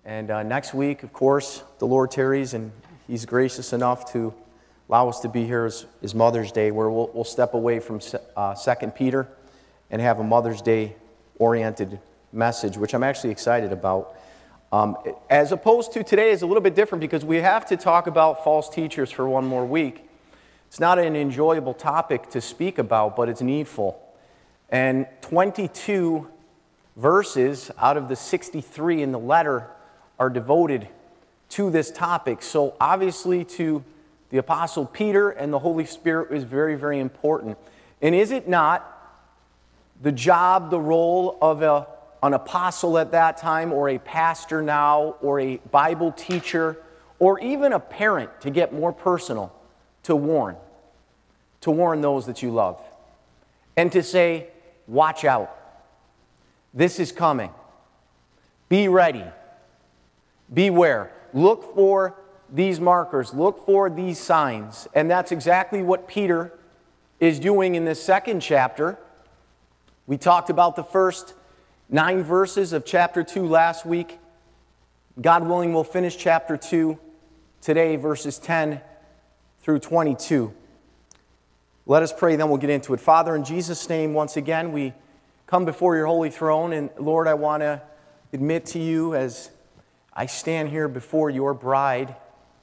And next week, of course, the Lord tarries, and He's gracious enough to allow us to be here as Mother's Day, where we'll step away from 2 Peter and have a Mother's Day-oriented message, which I'm actually excited about. As opposed to today is a little bit different because we have to talk about false teachers for one more week. It's not an enjoyable topic to speak about, but it's needful. And 22 verses out of the 63 in the letter are devoted to this topic. So obviously to the Apostle Peter and the Holy Spirit is very, very important. And is it not the job, the role of an apostle at that time, or a pastor now, or a Bible teacher, or even a parent, to get more personal, to warn those that you love, and to say, watch out. This is coming. Be ready. Beware. Look for these markers. Look for these signs. And that's exactly what Peter is doing in this second chapter. We talked about the first 9 verses of chapter 2 last week. God willing, we'll finish chapter 2 today, verses 10 through 22. Let us pray, then we'll get into it. Father, in Jesus' name, once again, we come before your holy throne. And Lord, I want to admit to you as I stand here before your bride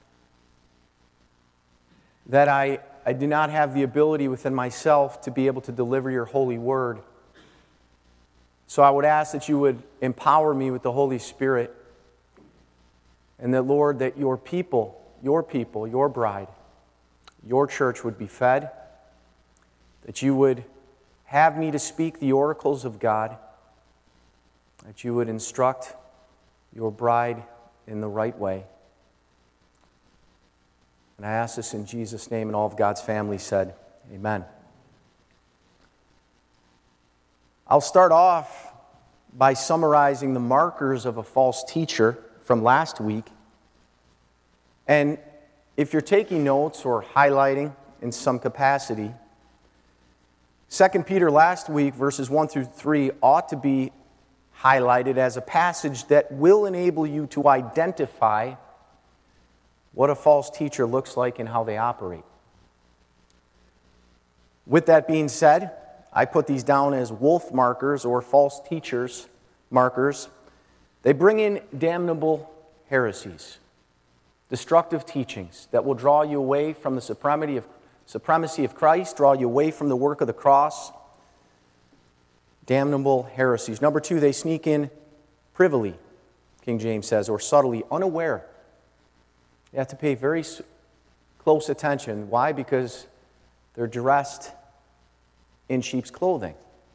that I do not have the ability within myself to be able to deliver your holy word. So I would ask that you would empower me with the Holy Spirit, and that, Lord, that your people, your bride, your church would be fed, that you would have me to speak the oracles of God, that you would instruct your bride in the right way. And I ask this in Jesus' name, and all of God's family said, amen. I'll start off by summarizing the markers of a false teacher from last week. And if you're taking notes or highlighting in some capacity, 2 Peter last week, verses 1 through 3, ought to be highlighted as a passage that will enable you to identify what a false teacher looks like and how they operate. With that being said, I put these down as wolf markers or false teachers markers. They bring in damnable heresies, destructive teachings that will draw you away from the supremacy of Christ, draw you away from the work of the cross. Damnable heresies. Number 2, they sneak in privily, King James says, or subtly, unaware. You have to pay very close attention. Why? Because they're dressed in sheep's clothing.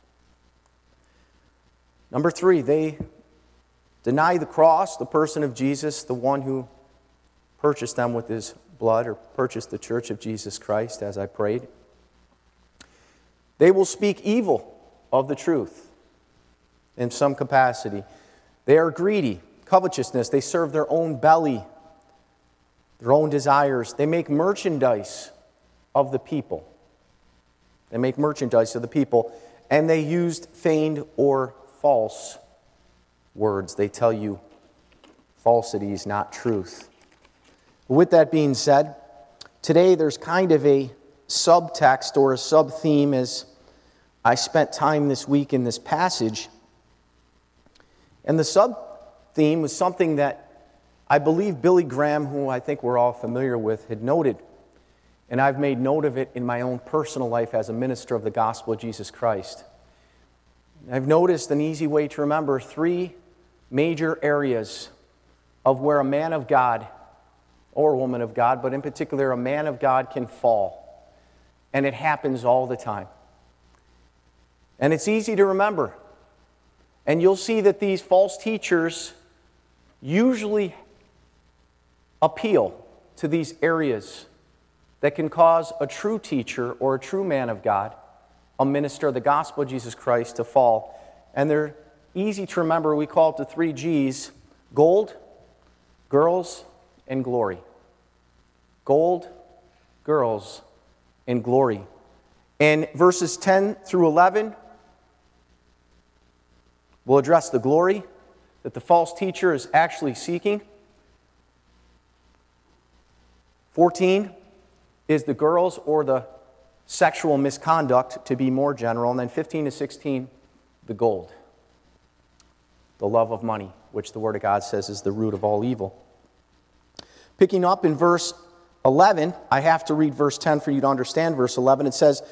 Number 3, they deny the cross, the person of Jesus, the one who purchased them with his blood, or purchased the church of Jesus Christ, as I prayed. They will speak evil of the truth in some capacity. They are greedy, covetousness. They serve their own belly, their own desires. They make merchandise of the people. And they used feigned or false words. They tell you falsities, not truth. With that being said, today there's kind of a subtext or a sub-theme as I spent time this week in this passage. And the sub-theme was something that I believe Billy Graham, who I think we're all familiar with, had noted. And I've made note of it in my own personal life as a minister of the gospel of Jesus Christ. I've noticed an easy way to remember 3 major areas of where a man of God, or a woman of God, but in particular a man of God, can fall. And it happens all the time. And it's easy to remember. And you'll see that these false teachers usually appeal to these areas that can cause a true teacher or a true man of God, a minister of the gospel of Jesus Christ, to fall. And they're easy to remember. We call it the 3 G's: gold, girls, and glory. Gold, girls, and glory. And verses 10 through 11 will address the glory. that the false teacher is actually seeking. 14 is the girls or the sexual misconduct, to be more general. And then 15 to 16, the gold, the love of money, which the Word of God says is the root of all evil. Picking up in verse 11, I have to read verse 10 for you to understand verse 11. It says,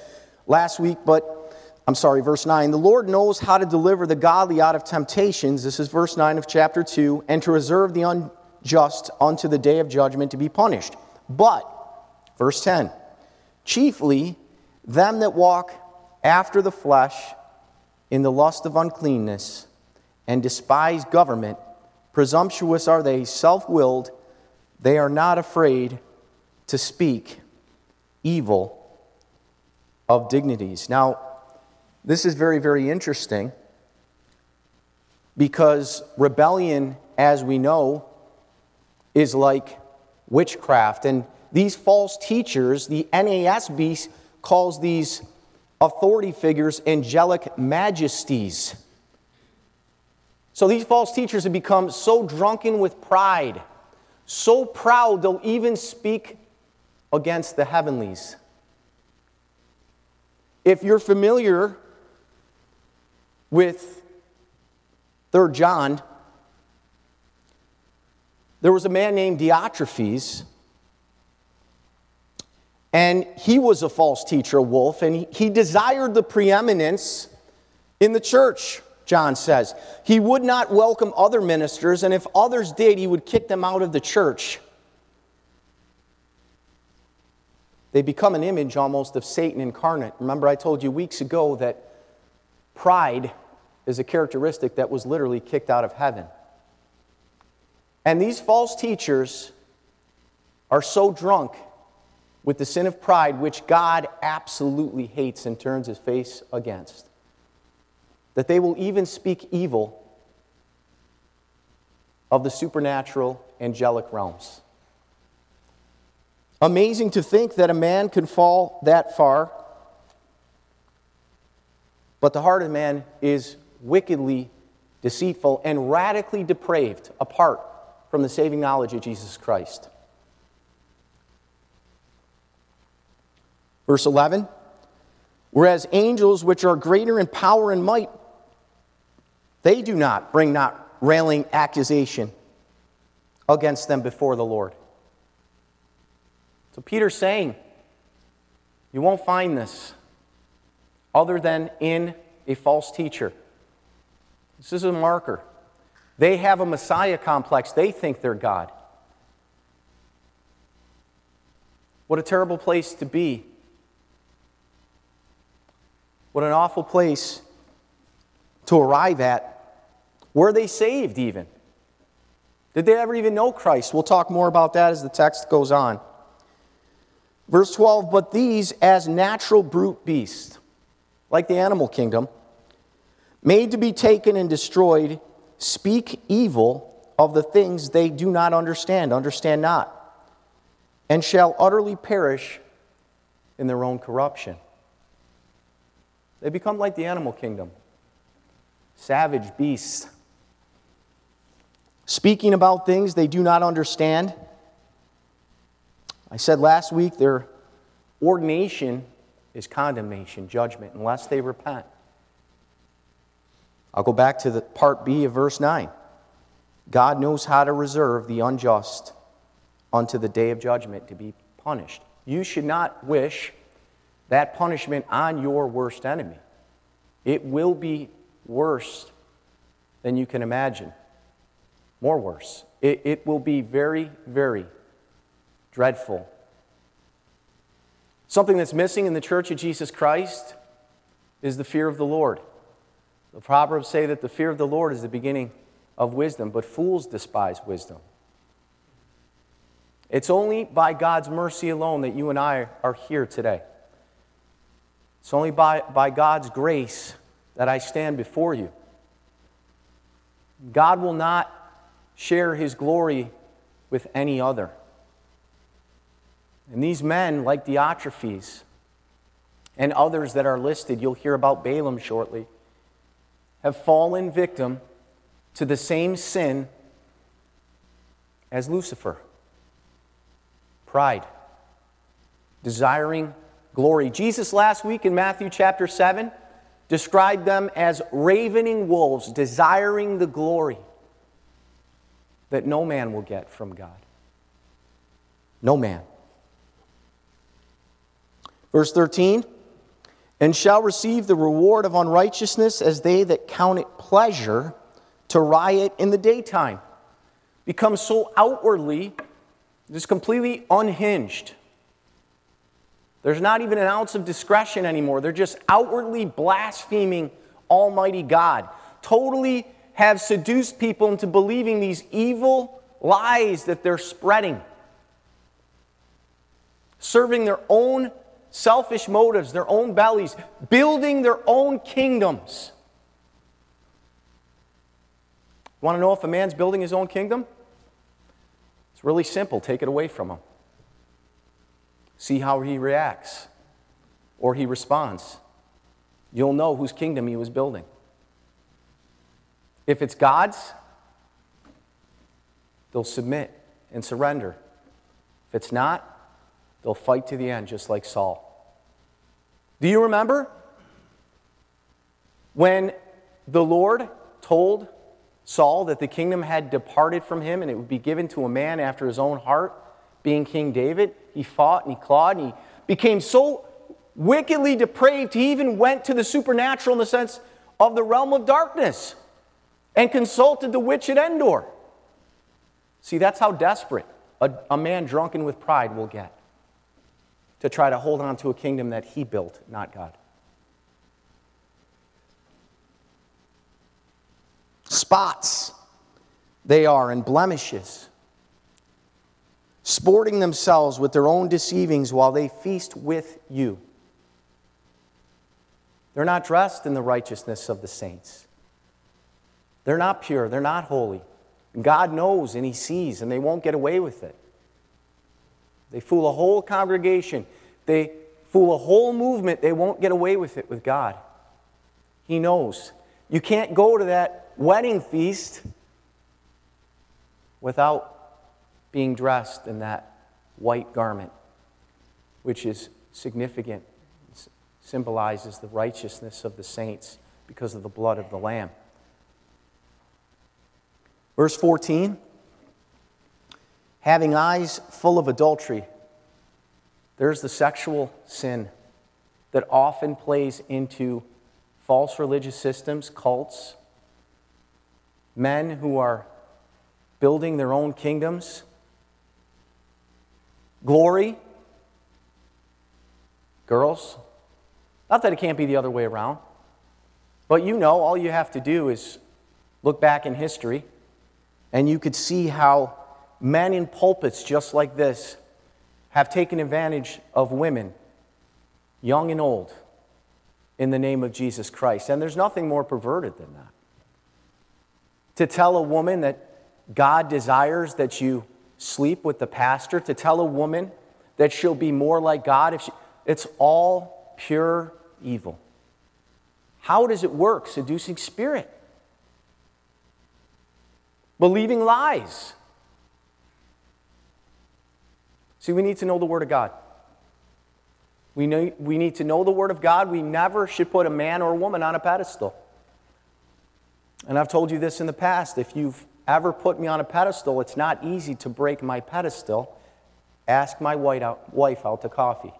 verse 9, the Lord knows how to deliver the godly out of temptations, this is verse 9 of chapter 2, and to reserve the unjust unto the day of judgment to be punished. But, verse 10, chiefly them that walk after the flesh in the lust of uncleanness and despise government, presumptuous are they, self-willed, they are not afraid to speak evil of dignities. Now, this is very, very interesting because rebellion, as we know, is like witchcraft. And these false teachers, the NASB calls these authority figures angelic majesties. So these false teachers have become so drunken with pride, so proud they'll even speak against the heavenlies. If you're familiar with 3 John, there was a man named Diotrephes, and he was a false teacher, a wolf, and he desired the preeminence in the church, John says. He would not welcome other ministers, and if others did, he would kick them out of the church. They become an image almost of Satan incarnate. Remember, I told you weeks ago that pride is a characteristic that was literally kicked out of heaven. And these false teachers are so drunk with the sin of pride, which God absolutely hates and turns his face against, that they will even speak evil of the supernatural angelic realms. Amazing to think that a man can fall that far, but the heart of man is wickedly deceitful and radically depraved apart from the saving knowledge of Jesus Christ. Verse 11, whereas angels which are greater in power and might, they do not bring not railing accusation against them before the Lord. So Peter's saying, you won't find this other than in a false teacher. This is a marker. They have a Messiah complex. They think they're God. What a terrible place to be. What an awful place to arrive at. Were they saved even? Did they ever even know Christ? We'll talk more about that as the text goes on. Verse 12, but these as natural brute beasts, like the animal kingdom, made to be taken and destroyed, speak evil of the things they do not understand not, and shall utterly perish in their own corruption. They become like the animal kingdom, savage beasts, speaking about things they do not understand. I said last week their ordination is condemnation, judgment, unless they repent. I'll go back to the part B of verse 9. God knows how to reserve the unjust unto the day of judgment to be punished. You should not wish that punishment on your worst enemy. It will be worse than you can imagine. More worse. It will be very, very dreadful. Something that's missing in the Church of Jesus Christ is the fear of the Lord. The Proverbs say that the fear of the Lord is the beginning of wisdom, but fools despise wisdom. It's only by God's mercy alone that you and I are here today. It's only by God's grace that I stand before you. God will not share his glory with any other. And these men, like Diotrephes and others that are listed, you'll hear about Balaam shortly, have fallen victim to the same sin as Lucifer. Pride. Desiring glory. Jesus last week in Matthew chapter 7 described them as ravening wolves, desiring the glory that no man will get from God. No man. Verse 13, and shall receive the reward of unrighteousness as they that count it pleasure to riot in the daytime. Become so outwardly, just completely unhinged. There's not even an ounce of discretion anymore. They're just outwardly blaspheming Almighty God. Totally have seduced people into believing these evil lies that they're spreading. Serving their own selfish motives, their own bellies, building their own kingdoms. Want to know if a man's building his own kingdom? It's really simple. Take it away from him. See how he reacts or he responds. You'll know whose kingdom he was building. If it's God's, they'll submit and surrender. If it's not, they'll fight to the end, just like Saul. Do you remember when the Lord told Saul that the kingdom had departed from him and it would be given to a man after his own heart, being King David? He fought and he clawed and he became so wickedly depraved, he even went to the supernatural in the sense of the realm of darkness and consulted the witch at Endor. See, that's how desperate a man drunken with pride will get, to try to hold on to a kingdom that he built, not God. Spots they are, and blemishes, sporting themselves with their own deceivings while they feast with you. They're not dressed in the righteousness of the saints. They're not pure. They're not holy. God knows and He sees, and they won't get away with it. They fool a whole congregation. They fool a whole movement. They won't get away with it with God. He knows. You can't go to that wedding feast without being dressed in that white garment, which is significant. It symbolizes the righteousness of the saints because of the blood of the Lamb. Verse 14, having eyes full of adultery. There's the sexual sin that often plays into false religious systems, cults, men who are building their own kingdoms. Glory. Girls. Not that it can't be the other way around, but you know, all you have to do is look back in history, and you could see how men in pulpits just like this have taken advantage of women, young and old, in the name of Jesus Christ. And there's nothing more perverted than that. To tell a woman that God desires that you sleep with the pastor, to tell a woman that she'll be more like God, it's all pure evil. How does it work? Seducing spirit. Believing lies. See, we need to know the Word of God. We need to know the Word of God. We never should put a man or a woman on a pedestal. And I've told you this in the past. If you've ever put me on a pedestal, it's not easy to break my pedestal. Ask my wife out to coffee.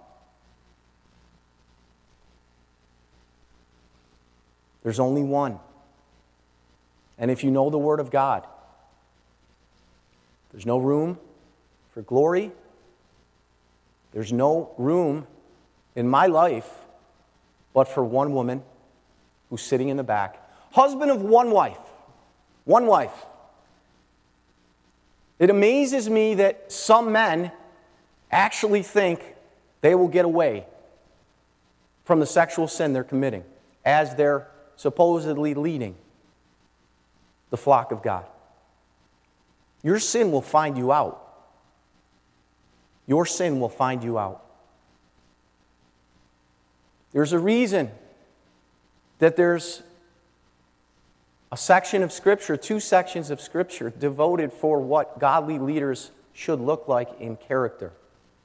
There's only one. And if you know the Word of God, there's no room for glory. There's no room in my life but for one woman who's sitting in the back. Husband of one wife. One wife. It amazes me that some men actually think they will get away from the sexual sin they're committing as they're supposedly leading the flock of God. Your sin will find you out. Your sin will find you out. There's a reason that there's a section of Scripture, 2 sections of Scripture devoted for what godly leaders should look like in character.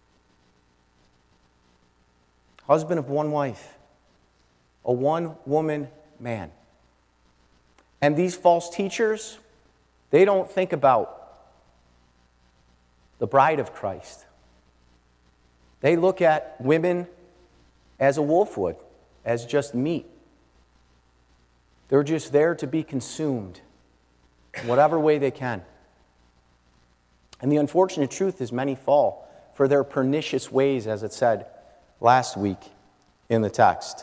Husband of one wife, a one-woman man. And these false teachers, they don't think about the bride of Christ. They look at women as a wolf would, as just meat. They're just there to be consumed in whatever way they can. And the unfortunate truth is many fall for their pernicious ways, as it said last week in the text.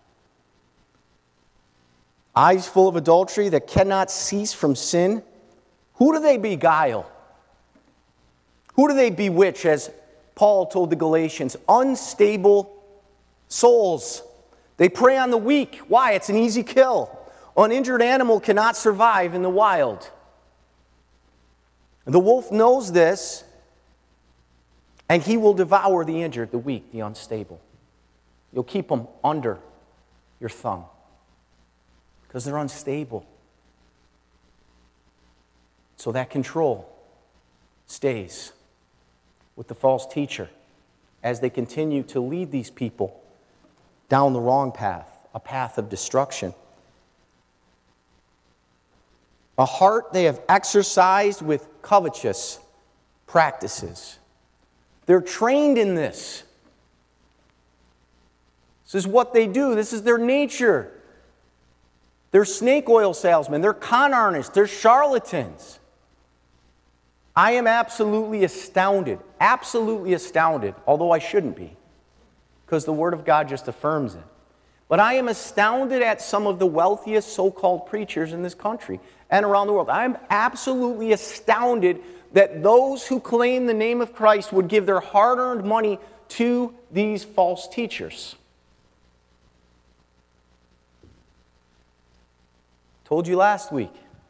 Eyes full of adultery that cannot cease from sin. Who do they beguile? Who do they bewitch, as Paul told the Galatians? Unstable souls. They prey on the weak. Why? It's an easy kill. An injured animal cannot survive in the wild. The wolf knows this, and he will devour the injured, the weak, the unstable. You'll keep them under your thumb because they're unstable. So that control stays with the false teacher as they continue to lead these people down the wrong path, a path of destruction. A heart they have exercised with covetous practices. They're trained in this. This is what they do. This is their nature. They're snake oil salesmen. They're con artists. They're charlatans. I am absolutely astounded, although I shouldn't be, because the Word of God just affirms it. But I am astounded at some of the wealthiest so-called preachers in this country and around the world. I am absolutely astounded that those who claim the name of Christ would give their hard-earned money to these false teachers. Told you last week,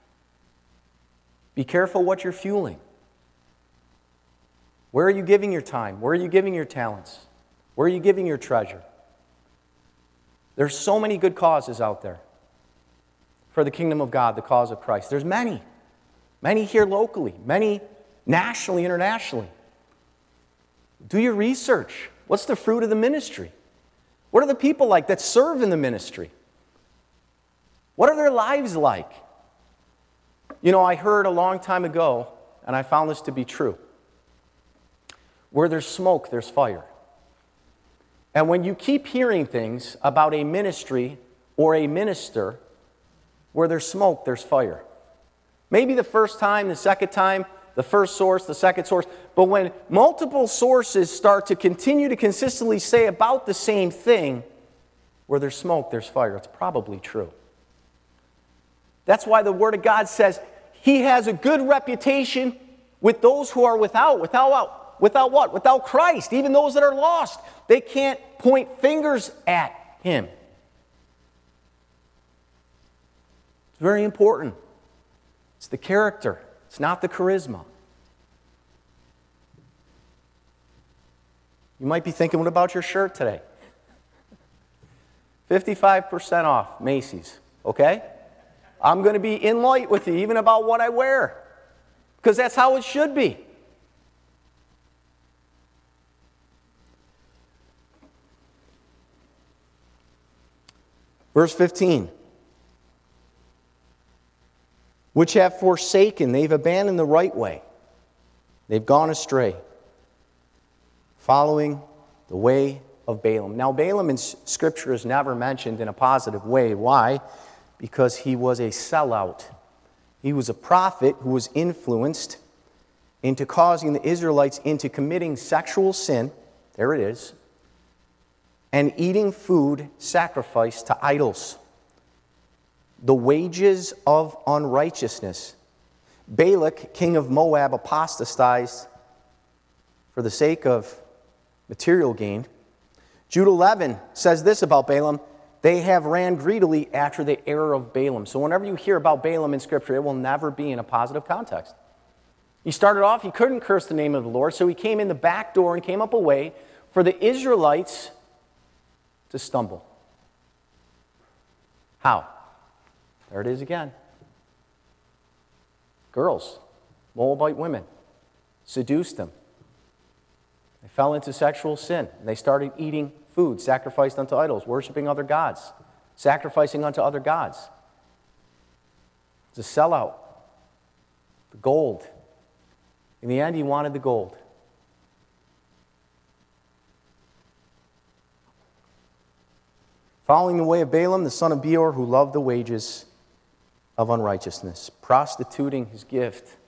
be careful what you're fueling. Where are you giving your time? Where are you giving your talents? Where are you giving your treasure? There's so many good causes out there for the kingdom of God, the cause of Christ. There's many. Many here locally, many nationally, internationally. Do your research. What's the fruit of the ministry? What are the people like that serve in the ministry? What are their lives like? You know, I heard a long time ago, and I found this to be true. Where there's smoke, there's fire. And when you keep hearing things about a ministry or a minister, where there's smoke, there's fire. Maybe the first time, the second time, the first source, the second source. But when multiple sources start to continue to consistently say about the same thing, where there's smoke, there's fire. It's probably true. That's why the Word of God says he has a good reputation with those who are without what? Without Christ. Even those that are lost. They can't point fingers at him. It's very important. It's the character. It's not the charisma. You might be thinking, what about your shirt today? 55% off, Macy's. Okay? I'm going to be in light with you, even about what I wear. Because that's how it should be. Verse 15. Which have forsaken, they've abandoned the right way. They've gone astray, following the way of Balaam. Now, Balaam in Scripture is never mentioned in a positive way. Why? Because he was a sellout. He was a prophet who was influenced into causing the Israelites into committing sexual sin, there it is, and eating food sacrificed to idols. The wages of unrighteousness. Balak, king of Moab, apostatized for the sake of material gain. Jude 11 says this about Balaam: they have ran greedily after the error of Balaam. So whenever you hear about Balaam in Scripture, it will never be in a positive context. He started off, he couldn't curse the name of the Lord, so he came in the back door and came up a way for the Israelites to stumble. How? There it is again. girls, Moabite women, seduced them. They fell into sexual sin. And they started eating food sacrificed unto idols, worshiping other gods, sacrificing unto other gods. It's a sellout. The gold. In the end, he wanted the gold. Following the way of Balaam, the son of Beor, who loved the wages of unrighteousness, prostituting his gift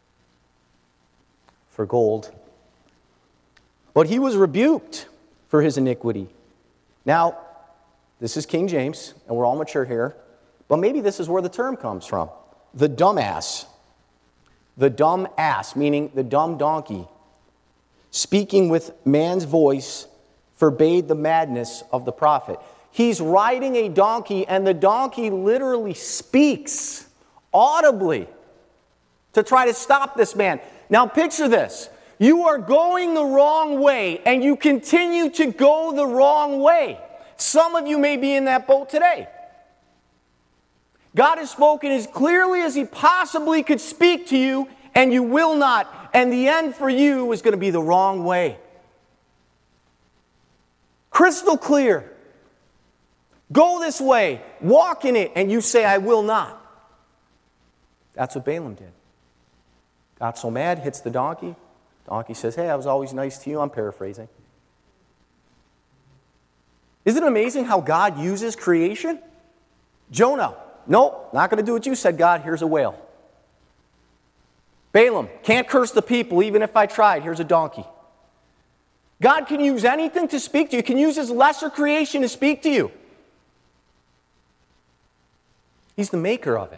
for gold. But he was rebuked for his iniquity. Now, this is King James, and we're all mature here, but maybe this is where the term comes from. The dumb ass. The dumb ass, meaning the dumb donkey, speaking with man's voice, forbade the madness of the prophet. He's riding a donkey, and the donkey literally speaks audibly to try to stop this man. Now picture this. You are going the wrong way, and you continue to go the wrong way. Some of you may be in that boat today. God has spoken as clearly as he possibly could speak to you, and you will not. And the end for you is going to be the wrong way. Crystal clear. Go this way. Walk in it. And you say, I will not. That's what Balaam did. Got so mad, hits the donkey. Donkey says, hey, I was always nice to you. I'm paraphrasing. Isn't it amazing how God uses creation? Jonah. Nope, not going to do what you said, God. Here's a whale. Balaam, can't curse the people even if I tried. Here's a donkey. God can use anything to speak to you. He can use his lesser creation to speak to you. He's the maker of it.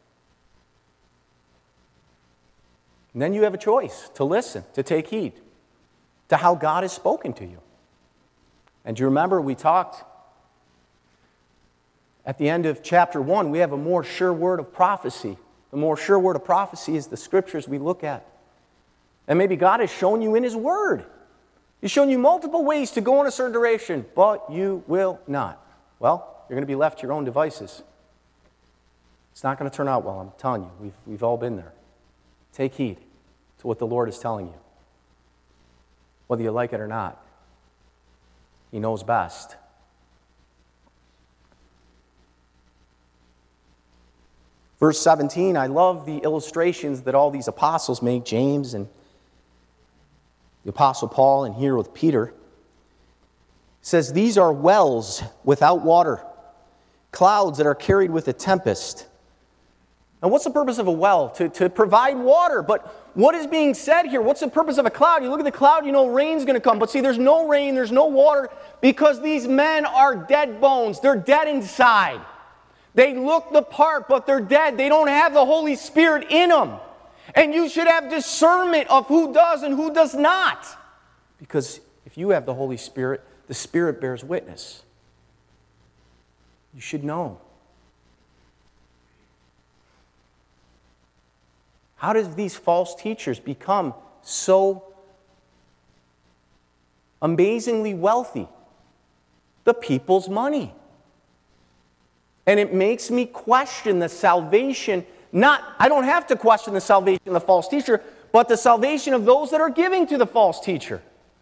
And then you have a choice to listen, to take heed to how God has spoken to you. And do you remember we talked at the end of chapter 1, we have a more sure word of prophecy. The more sure word of prophecy is the scriptures we look at. And maybe God has shown you in his word. He's shown you multiple ways to go in a certain direction, but you will not. Well, you're going to be left to your own devices. It's not going to turn out well, I'm telling you. We've all been there. Take heed to what the Lord is telling you. Whether you like it or not. He knows best. Verse 17, I love the illustrations that all these apostles make, James and the Apostle Paul, and here with Peter. It says, these are wells without water, clouds that are carried with a tempest. Now, what's the purpose of a well? To provide water. But what is being said here? What's the purpose of a cloud? You look at the cloud, you know rain's going to come. But see, there's no rain, there's no water, because these men are dead bones. They're dead inside. They look the part, but they're dead. They don't have the Holy Spirit in them. And you should have discernment of who does and who does not. Because if you have the Holy Spirit, the Spirit bears witness. You should know. How does these false teachers become so amazingly wealthy? The people's money. And it makes me question the salvation, I don't have to question the salvation of the false teacher, but the salvation of those that are giving to the false teacher.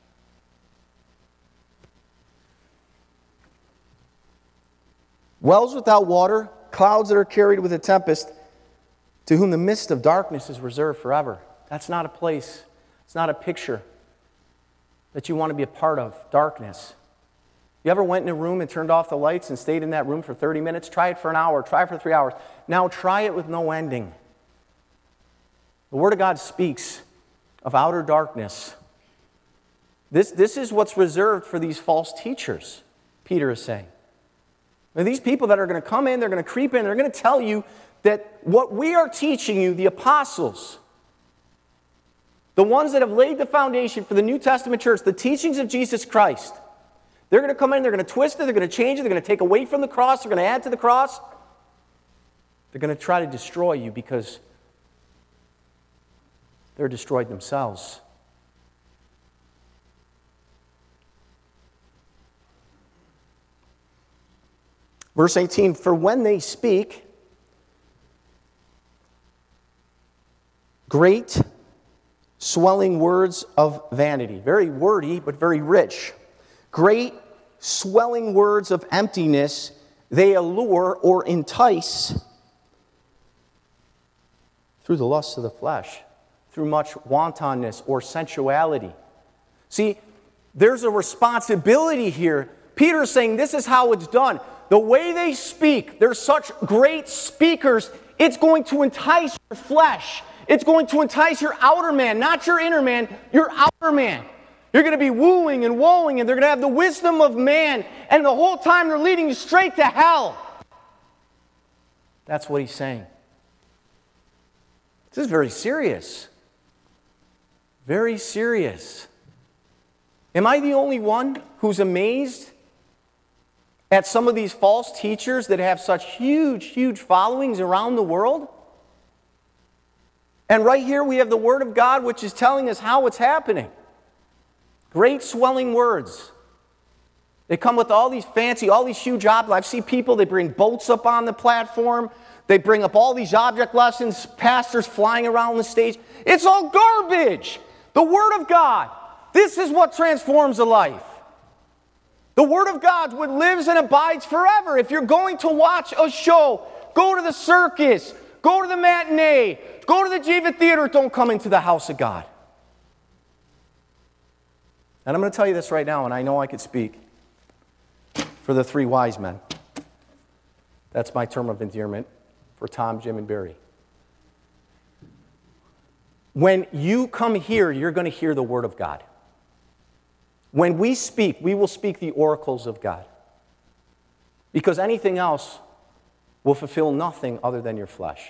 Wells without water, clouds that are carried with a tempest, to whom the mist of darkness is reserved forever. That's not a place, it's not a picture that you want to be a part of, darkness. You ever went in a room and turned off the lights and stayed in that room for 30 minutes? Try it for an hour. Try it for 3 hours. Now try it with no ending. The Word of God speaks of outer darkness. This is what's reserved for these false teachers, Peter is saying. Now, these people that are going to come in, they're going to creep in, they're going to tell you that what we are teaching you, the apostles, the ones that have laid the foundation for the New Testament church, the teachings of Jesus Christ, they're going to come in, they're going to twist it, they're going to change it, they're going to take away from the cross, they're going to add to the cross. They're going to try to destroy you because they're destroyed themselves. Verse 18, for when they speak, Great swelling words of vanity. Very wordy, but very rich. Great swelling words of emptiness, they allure or entice through the lust of the flesh, through much wantonness or sensuality. See, there's a responsibility here. Peter's saying this is how it's done. The way they speak, they're such great speakers, it's going to entice your flesh. It's going to entice your outer man, not your inner man, your outer man. You're going to be wooing and woeing, and they're going to have the wisdom of man, and the whole time they're leading you straight to hell. That's what he's saying. This is very serious. Very serious. Am I the only one who's amazed at some of these false teachers that have such huge, huge followings around the world? And right here we have the Word of God, which is telling us how it's happening. Great swelling words. They come with all these fancy, all these huge objects. I've seen people, they bring boats up on the platform. They bring up all these object lessons, pastors flying around the stage. It's all garbage. The Word of God. This is what transforms a life. The Word of God, what lives and abides forever. If you're going to watch a show, go to the circus, go to the matinee, go to the Jiva Theater, don't come into the house of God. And I'm going to tell you this right now, and I know I could speak for the three wise men. That's my term of endearment for Tom, Jim, and Barry. When you come here, you're going to hear the Word of God. When we speak, we will speak the oracles of God. Because anything else will fulfill nothing other than your flesh.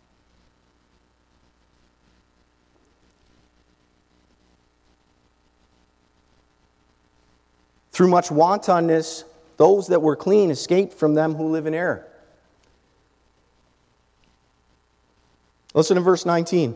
Through much wantonness, those that were clean escaped from them who live in error. Listen to verse 19.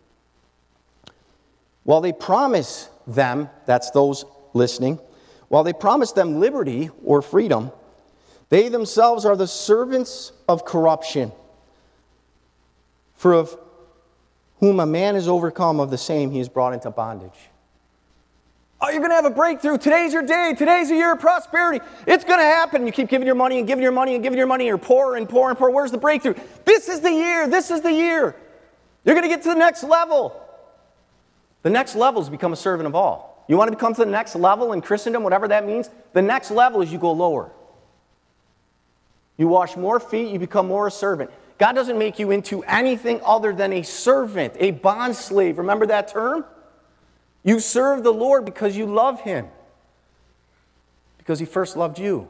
While they promise them, that's those listening, while they promise them liberty or freedom, they themselves are the servants of corruption. For of whom a man is overcome, of the same he is brought into bondage. Oh, you're going to have a breakthrough. Today's your day. Today's a year of prosperity. It's going to happen. You keep giving your money and giving your money and giving your money. You're poor and poor and poor. Where's the breakthrough? This is the year. This is the year. You're going to get to the next level. The next level is become a servant of all. You want to become to the next level in Christendom, whatever that means? The next level is you go lower. You wash more feet, you become more a servant. God doesn't make you into anything other than a servant, a bond slave. Remember that term? You serve the Lord because you love Him. Because He first loved you.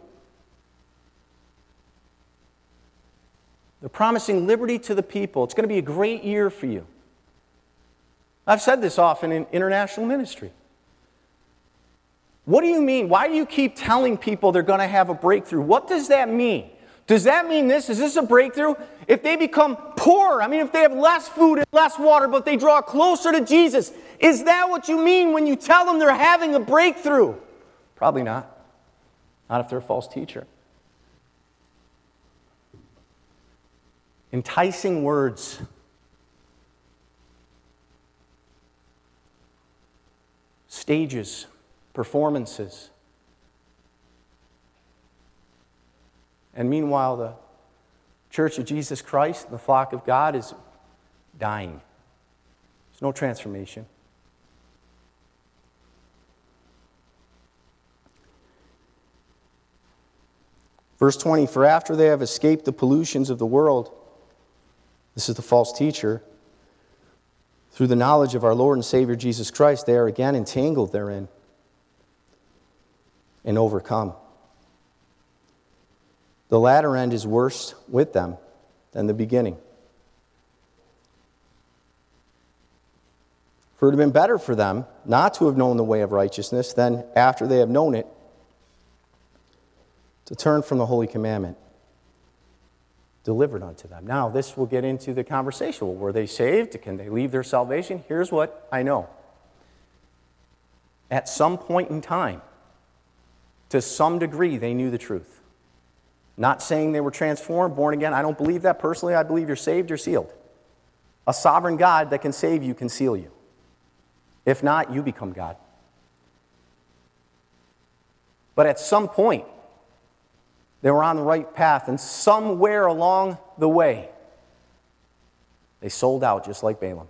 They're promising liberty to the people. It's going to be a great year for you. I've said this often in international ministry. What do you mean? Why do you keep telling people they're going to have a breakthrough? What does that mean? Does that mean this? Is this a breakthrough? If they become poor, if they have less food and less water, but they draw closer to Jesus, is that what you mean when you tell them they're having a breakthrough? Probably not. Not if they're a false teacher. Enticing words. Stages. Performances. And meanwhile, the Church of Jesus Christ, the flock of God, is dying. There's no transformation. Verse 20, for after they have escaped the pollutions of the world, this is the false teacher, through the knowledge of our Lord and Savior Jesus Christ, they are again entangled therein and overcome. The latter end is worse with them than the beginning. For it would have been better for them not to have known the way of righteousness than, after they have known it, to turn from the holy commandment delivered unto them. Now, this will get into the conversation. Well, were they saved? Can they leave their salvation? Here's what I know. At some point in time, to some degree, they knew the truth. Not saying they were transformed, born again. I don't believe that personally. I believe you're saved, you're sealed. A sovereign God that can save you, can seal you. If not, you become God. But at some point, they were on the right path, and somewhere along the way, they sold out just like Balaam.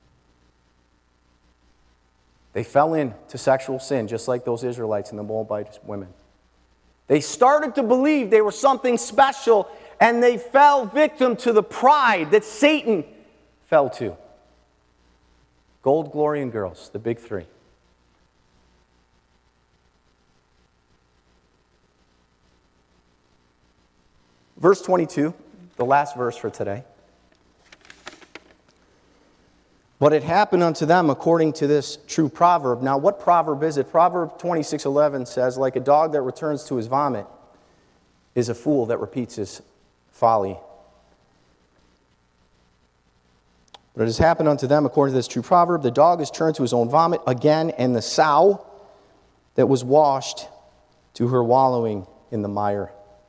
They fell into sexual sin just like those Israelites and the Moabite women. They started to believe they were something special, and they fell victim to the pride that Satan fell to. Gold, glory, and girls, the big three. Verse 22, the last verse for today. But it happened unto them according to this true proverb. Now, what proverb is it? Proverb 26:11 says, like a dog that returns to his vomit is a fool that repeats his folly. But it has happened unto them according to this true proverb. The dog is turned to his own vomit again, and the sow that was washed to her wallowing in the mire.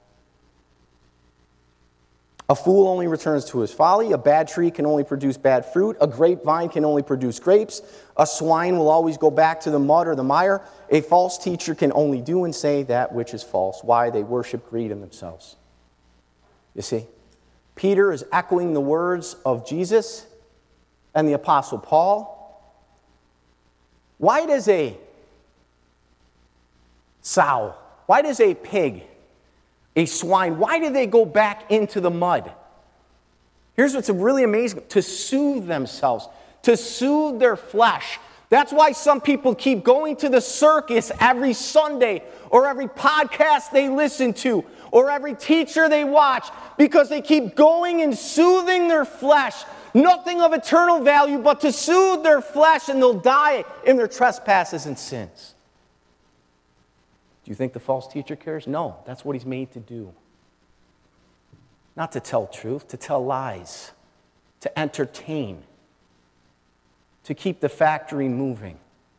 A fool only returns to his folly. A bad tree can only produce bad fruit. A grapevine can only produce grapes. A swine will always go back to the mud or the mire. A false teacher can only do and say that which is false. Why? They worship greed in themselves. You see? Peter is echoing the words of Jesus and the Apostle Paul. Why does a sow, why does a pig, a swine, why do they go back into the mud? Here's what's really amazing. To soothe themselves, to soothe their flesh. That's why some people keep going to the circus every Sunday, or every podcast they listen to, or every teacher they watch, because they keep going and soothing their flesh. Nothing of eternal value but to soothe their flesh, and they'll die in their trespasses and sins. Do you think the false teacher cares? No, that's what he's made to do. Not to tell truth, to tell lies, to entertain, to keep the factory moving,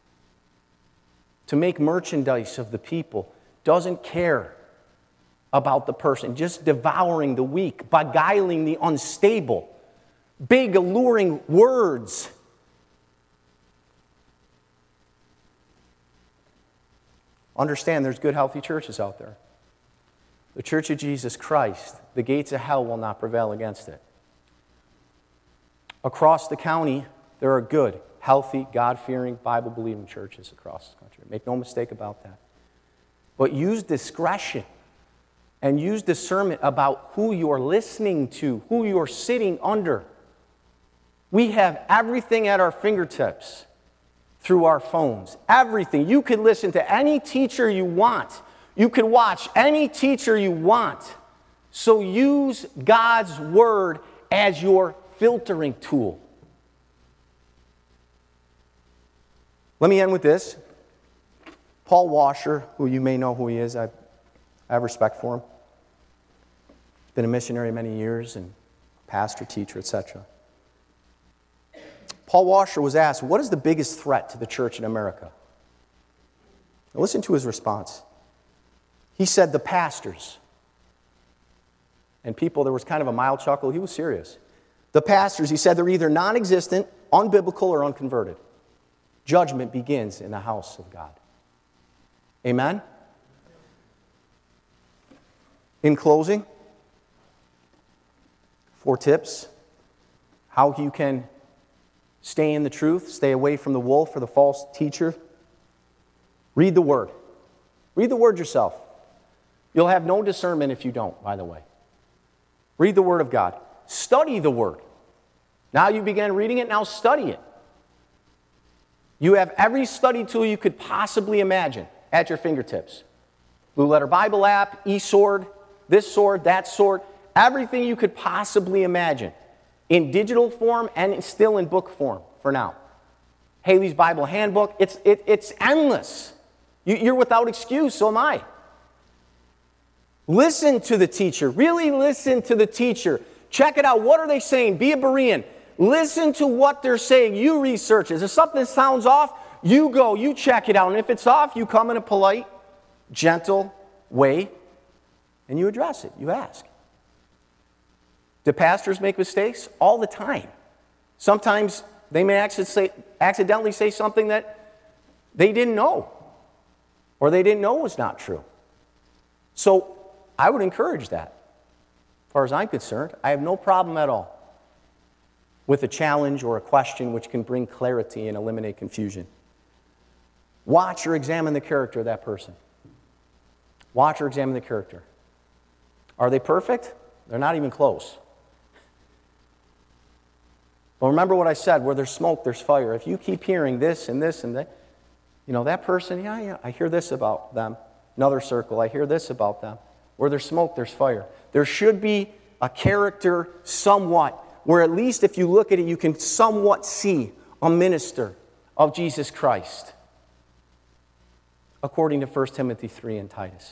to make merchandise of the people. Doesn't care about the person, just devouring the weak, beguiling the unstable, big alluring words. Understand there's good, healthy churches out there. The Church of Jesus Christ, the gates of hell will not prevail against it. Across the county, there are good, healthy, God-fearing, Bible-believing churches across the country. Make no mistake about that. But use discretion and use discernment about who you're listening to, who you're sitting under. We have everything at our fingertips through our phones. Everything. You could listen to any teacher you want. You could watch any teacher you want. So use God's Word as your filtering tool. Let me end with this. Paul Washer, who you may know who he is, I have respect for him. Been a missionary many years and pastor, teacher, etc. Paul Washer was asked, what is the biggest threat to the church in America? Now listen to his response. He said, the pastors. And people, there was kind of a mild chuckle. He was serious. The pastors, he said, they're either non-existent, unbiblical, or unconverted. Judgment begins in the house of God. Amen? In closing, 4 tips. How you can stay in the truth, stay away from the wolf or the false teacher. Read the Word. Read the Word yourself. You'll have no discernment if you don't, by the way. Read the Word of God. Study the Word. Now you began reading it, now study it. You have every study tool you could possibly imagine at your fingertips. Blue Letter Bible app, eSword, this sword, that sword, everything you could possibly imagine. In digital form and still in book form for now. Haley's Bible Handbook, it's endless. You're without excuse, so am I. Listen to the teacher. Really listen to the teacher. Check it out. What are they saying? Be a Berean. Listen to what they're saying. You research it. If something sounds off, you go, you check it out. And if it's off, you come in a polite, gentle way, and you address it. You ask. Do pastors make mistakes? All the time. Sometimes they may accidentally say something that they didn't know, or they didn't know was not true. So I would encourage that. As far as I'm concerned, I have no problem at all with a challenge or a question which can bring clarity and eliminate confusion. Watch or examine the character of that person. Watch or examine the character. Are they perfect? They're not even close. But remember what I said, where there's smoke, there's fire. If you keep hearing this and this and that, that person, yeah, I hear this about them. Another circle, I hear this about them. Where there's smoke, there's fire. There should be a character somewhat, where at least if you look at it, you can somewhat see a minister of Jesus Christ, according to 1 Timothy 3 and Titus.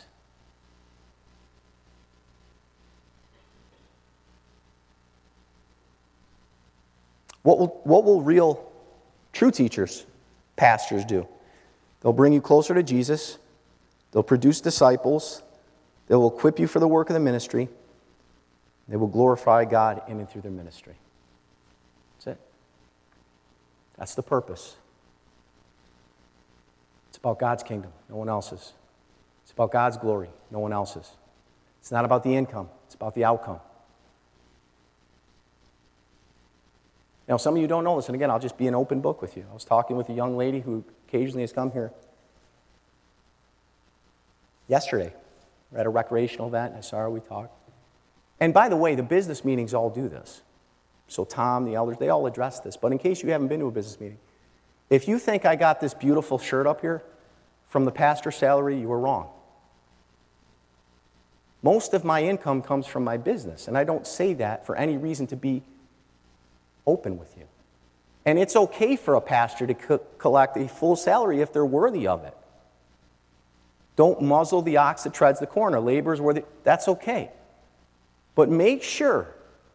What will real, true teachers, pastors do? They'll bring you closer to Jesus. They'll produce disciples. They will equip you for the work of the ministry. They will glorify God in and through their ministry. That's it. That's the purpose. It's about God's kingdom, no one else's. It's about God's glory, no one else's. It's not about the income, it's about the outcome. Now, some of you don't know this, and again, I'll just be an open book with you. I was talking with a young lady who occasionally has come here yesterday. We're at a recreational event, and I saw her, we talked. And by the way, the business meetings all do this. So Tom, the elders, they all address this. But in case you haven't been to a business meeting, if you think I got this beautiful shirt up here from the pastor's salary, you were wrong. Most of my income comes from my business, and I don't say that for any reason to be open with you. And it's okay for a pastor to collect a full salary if they're worthy of it. Don't muzzle the ox that treads the corn. Labor is worthy. That's okay. But make sure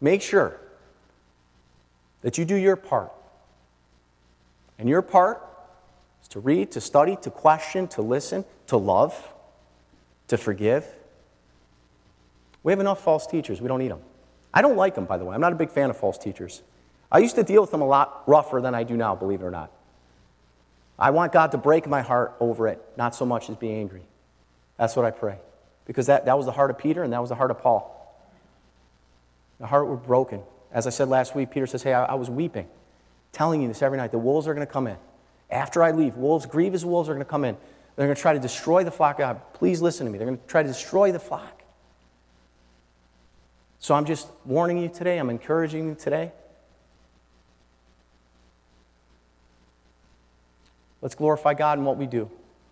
that you do your part. And your part is to read, to study, to question, to listen, to love, to forgive. We have enough false teachers. We don't need them. I don't like them, by the way. I'm not a big fan of false teachers. I used to deal with them a lot rougher than I do now, believe it or not. I want God to break my heart over it, not so much as be angry. That's what I pray. Because that was the heart of Peter and that was the heart of Paul. The heart were broken. As I said last week, Peter says, hey, I was weeping, telling you this every night. The wolves are going to come in. After I leave, grievous wolves are going to come in. They're going to try to destroy the flock of God. Please listen to me. They're going to try to destroy the flock. So I'm just warning you today. I'm encouraging you today. Let's glorify God in what we do.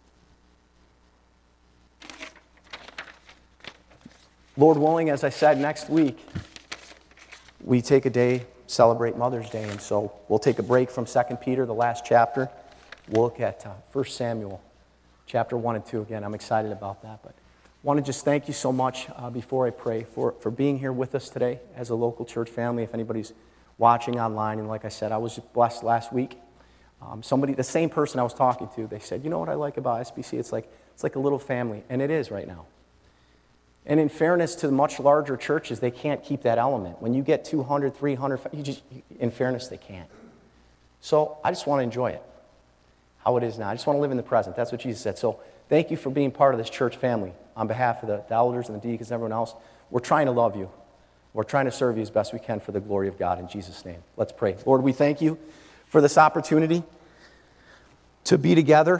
Lord willing, as I said, next week, we take a day, celebrate Mother's Day, and so we'll take a break from 2 Peter, the last chapter. We'll look at 1 Samuel, chapter 1 and 2 again. I'm excited about that, but I want to just thank you so much before I pray for being here with us today as a local church family. If anybody's watching online, and like I said, I was blessed last week. The same person I was talking to, they said, you know what I like about SBC? It's like a little family, and it is right now. And in fairness to the much larger churches, they can't keep that element. When you get 200, 300, in fairness, they can't. So I just want to enjoy it, how it is now. I just want to live in the present. That's what Jesus said. So thank you for being part of this church family. On behalf of the elders and the deacons and everyone else, we're trying to love you. We're trying to serve you as best we can for the glory of God in Jesus' name. Let's pray. Lord, we thank you for this opportunity to be together.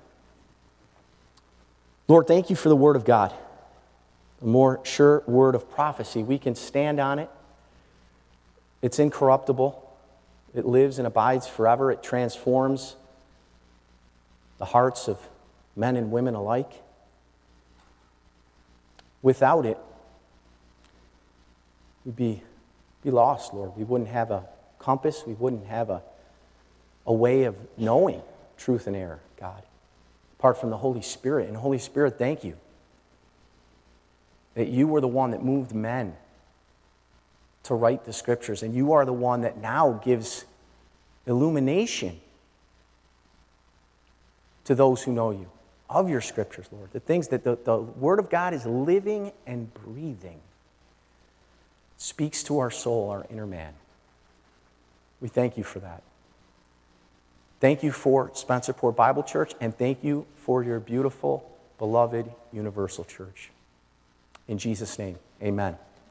Lord, thank you for the Word of God, a more sure word of prophecy. We can stand on it. It's incorruptible. It lives and abides forever. It transforms the hearts of men and women alike. Without it, we'd be lost, Lord. We wouldn't have a compass. We wouldn't have a way of knowing truth and error, God, apart from the Holy Spirit. And Holy Spirit, thank you that you were the one that moved men to write the Scriptures, and you are the one that now gives illumination to those who know you of your Scriptures, Lord. The things that the Word of God is living and breathing, speaks to our soul, our inner man. We thank you for that. Thank you for Spencerport Bible Church, and thank you for your beautiful, beloved Universal Church. In Jesus' name, amen.